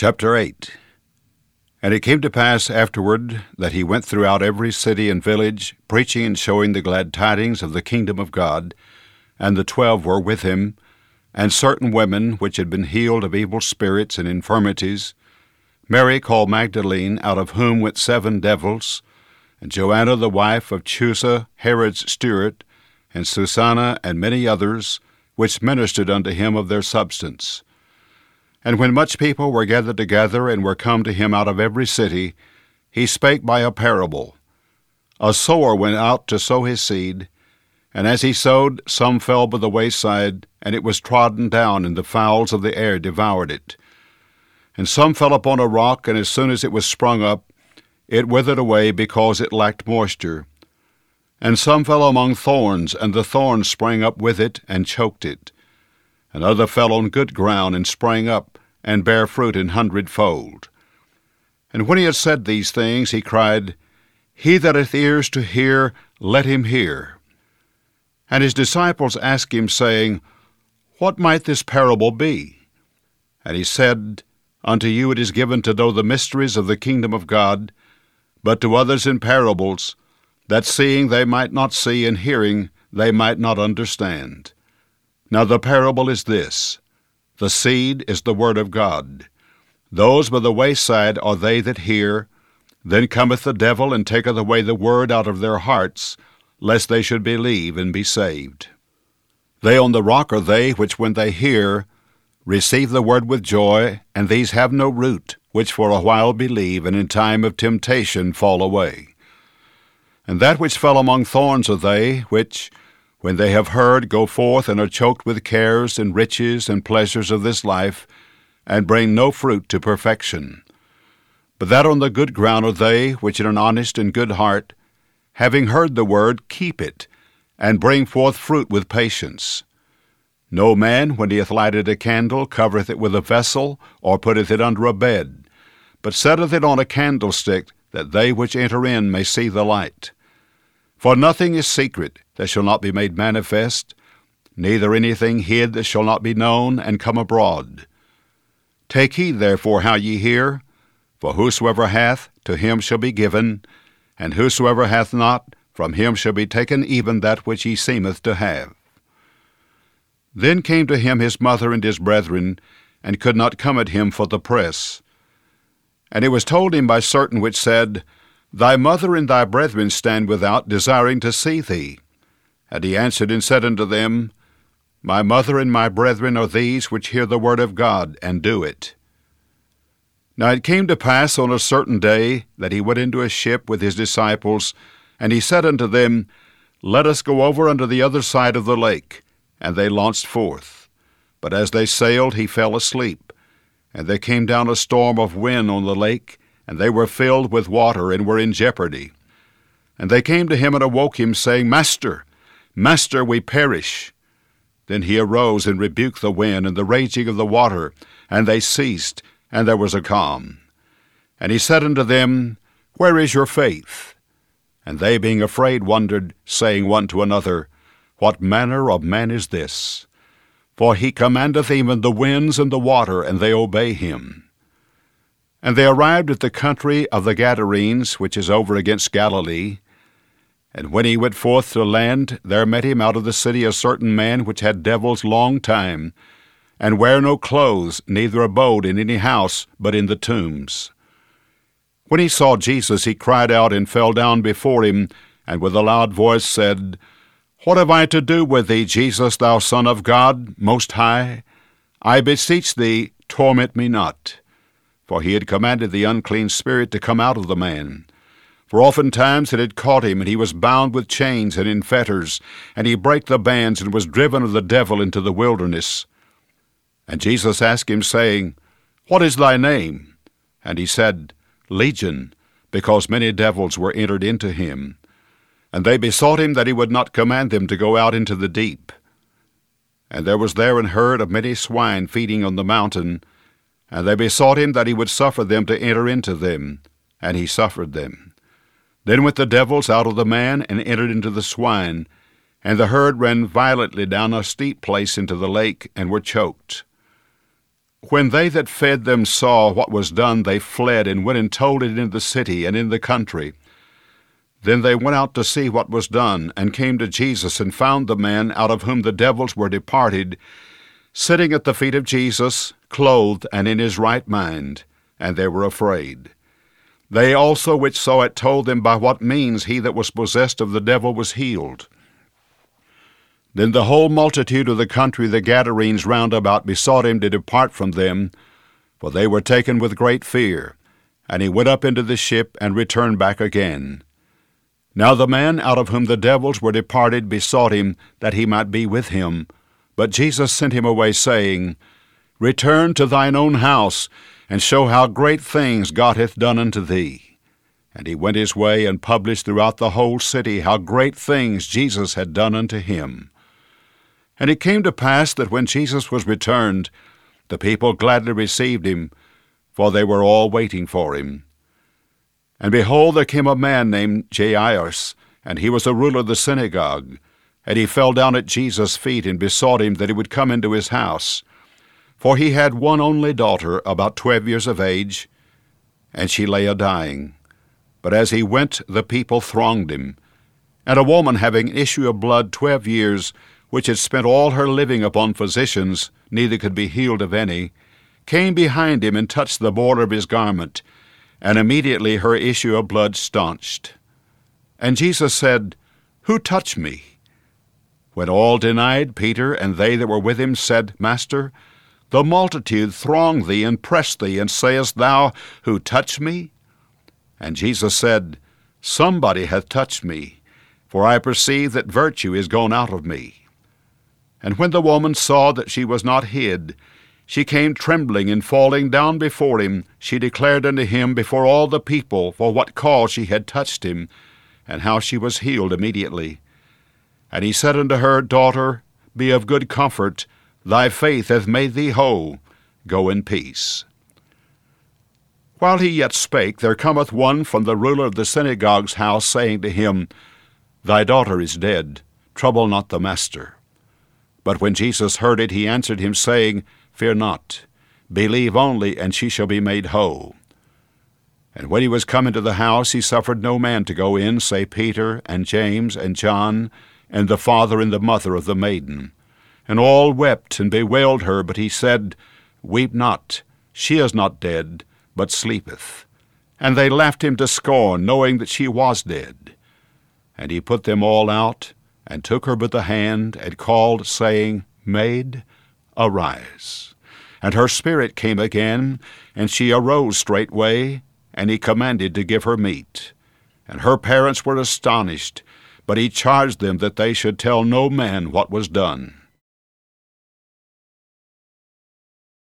Chapter 8. And it came to pass afterward that he went throughout every city and village, preaching and showing the glad tidings of the kingdom of God. And the 12 were with him, and certain women which had been healed of evil spirits and infirmities, Mary called Magdalene, out of whom went 7 devils, and Joanna the wife of Chusa, Herod's steward, and Susanna, and many others, which ministered unto him of their substance. And when much people were gathered together, and were come to him out of every city, he spake by a parable. A sower went out to sow his seed, and as he sowed, some fell by the wayside, and it was trodden down, and the fowls of the air devoured it. And some fell upon a rock, and as soon as it was sprung up, it withered away, because it lacked moisture. And some fell among thorns, and the thorns sprang up with it, and choked it. And other fell on good ground, and sprang up, and bare fruit 100-fold. And when he had said these things, he cried, He that hath ears to hear, let him hear. And his disciples asked him, saying, What might this parable be? And he said, Unto you it is given to know the mysteries of the kingdom of God, but to others in parables, that seeing they might not see, and hearing they might not understand. Now the parable is this: the seed is the word of God. Those by the wayside are they that hear. Then cometh the devil, and taketh away the word out of their hearts, lest they should believe and be saved. They on the rock are they which, when they hear, receive the word with joy, and these have no root, which for a while believe, and in time of temptation fall away. And that which fell among thorns are they, which, when they have heard, go forth, and are choked with cares and riches and pleasures of this life, and bring no fruit to perfection. But that on the good ground are they, which in an honest and good heart, having heard the word, keep it, and bring forth fruit with patience. No man, when he hath lighted a candle, covereth it with a vessel, or putteth it under a bed, but setteth it on a candlestick, that they which enter in may see the light. For nothing is secret that shall not be made manifest, neither anything hid that shall not be known and come abroad. Take heed therefore how ye hear, for whosoever hath, to him shall be given, and whosoever hath not, from him shall be taken even that which he seemeth to have. Then came to him his mother and his brethren, and could not come at him for the press. And it was told him by certain which said, Thy mother and thy brethren stand without, desiring to see thee. And he answered and said unto them, My mother and my brethren are these which hear the word of God, and do it. Now it came to pass on a certain day, that he went into a ship with his disciples, and he said unto them, Let us go over unto the other side of the lake. And they launched forth. But as they sailed, he fell asleep. And there came down a storm of wind on the lake, and they were filled with water, and were in jeopardy. And they came to him and awoke him, saying, Master, Master, we perish. Then he arose and rebuked the wind and the raging of the water, and they ceased, and there was a calm. And he said unto them, Where is your faith? And they, being afraid, wondered, saying one to another, What manner of man is this? For he commandeth even the winds and the water, and they obey him. And they arrived at the country of the Gadarenes, which is over against Galilee. And when he went forth to land, there met him out of the city a certain man which had devils long time, and bare no clothes, neither abode in any house, but in the tombs. When he saw Jesus, he cried out, and fell down before him, and with a loud voice said, What have I to do with thee, Jesus, thou Son of God, Most High? I beseech thee, torment me not. For he had commanded the unclean spirit to come out of the man. For oftentimes it had caught him, and he was bound with chains and in fetters, and he brake the bands, and was driven of the devil into the wilderness. And Jesus asked him, saying, What is thy name? And he said, Legion, because many devils were entered into him. And they besought him that he would not command them to go out into the deep. And there was there an herd of many swine feeding on the mountain, and they besought him that he would suffer them to enter into them, and he suffered them. Then went the devils out of the man, and entered into the swine, and the herd ran violently down a steep place into the lake, and were choked. When they that fed them saw what was done, they fled, and went and told it in the city and in the country. Then they went out to see what was done, and came to Jesus, and found the man out of whom the devils were departed, sitting at the feet of Jesus, clothed and in his right mind, and they were afraid. They also which saw it told them by what means he that was possessed of the devil was healed. Then the whole multitude of the country, the Gadarenes round about, besought him to depart from them, for they were taken with great fear. And he went up into the ship, and returned back again. Now the man out of whom the devils were departed besought him that he might be with him. But Jesus sent him away, saying, Return to thine own house, and show how great things God hath done unto thee. And he went his way, and published throughout the whole city how great things Jesus had done unto him. And it came to pass that when Jesus was returned, the people gladly received him, for they were all waiting for him. And behold, there came a man named Jairus, and he was a ruler of the synagogue. And he fell down at Jesus' feet, and besought him that he would come into his house. For he had one only daughter, about 12 years of age, and she lay a-dying. But as he went, the people thronged him. And a woman having an issue of blood 12 years, which had spent all her living upon physicians, neither could be healed of any, came behind him and touched the border of his garment, and immediately her issue of blood staunched. And Jesus said, Who touched me? When all denied, Peter and they that were with him said, Master, the multitude throng thee and press thee, and sayest thou, Who touched me? And Jesus said, Somebody hath touched me, for I perceive that virtue is gone out of me. And when the woman saw that she was not hid, she came trembling, and falling down before him, she declared unto him before all the people for what cause she had touched him, and how she was healed immediately. And he said unto her, Daughter, be of good comfort, thy faith hath made thee whole. Go in peace. While he yet spake, there cometh one from the ruler of the synagogue's house, saying to him, Thy daughter is dead, trouble not the master. But when Jesus heard it, he answered him, saying, Fear not, believe only, and she shall be made whole. And when he was come into the house, he suffered no man to go in, save Peter, and James, and John, and the father and the mother of the maiden. And all wept and bewailed her, but he said, Weep not, she is not dead, but sleepeth. And they laughed him to scorn, knowing that she was dead. And he put them all out, and took her by the hand, and called, saying, Maid, arise. And her spirit came again, and she arose straightway, and he commanded to give her meat. And her parents were astonished, but he charged them that they should tell no man what was done.